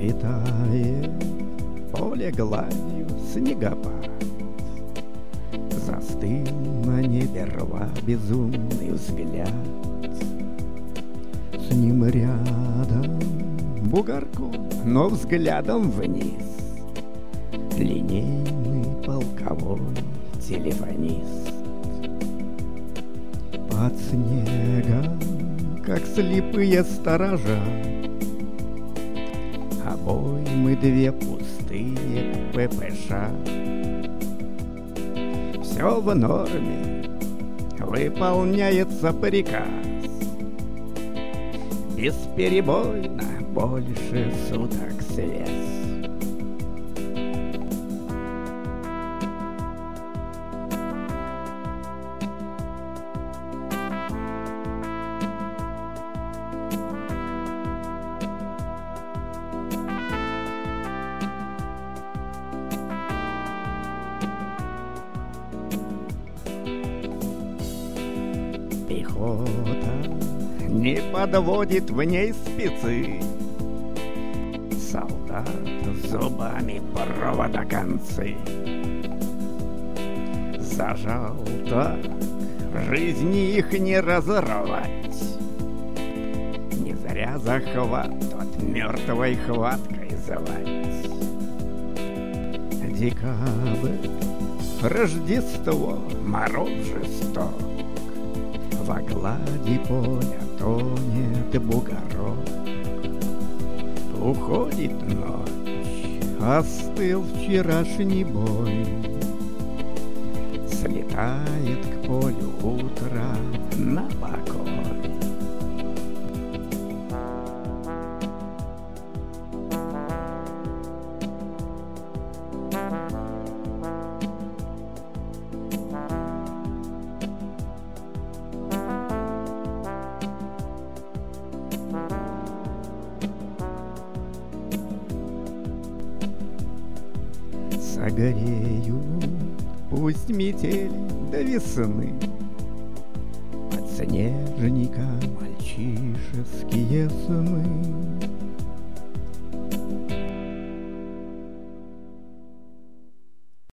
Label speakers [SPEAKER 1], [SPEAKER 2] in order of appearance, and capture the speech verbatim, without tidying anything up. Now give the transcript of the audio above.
[SPEAKER 1] Сметает поле гладью снегопад. Застыл на небе рва безумный взгляд. С ним рядом бугорком, но взглядом вниз линейный полковой телефонист. Под снегом, как слепые сторожа, обоймы две пустые ППШ. Все в норме, выполняется приказ. Бесперебойно больше суток связь. Пехота не подводит в ней спецы. Солдат зубами провода концы. Зажал так, в жизни их не разорвать. Не зря захват тот мертвой хваткой звать. Декабрь, Рождество, мороз жесток. Во глади поля тонет бугорок. Уходит ночь, остыл вчерашний бой. Слетает к полю утро на покой. Согреют, пусть метели до весны, подснежника мальчишеские сны.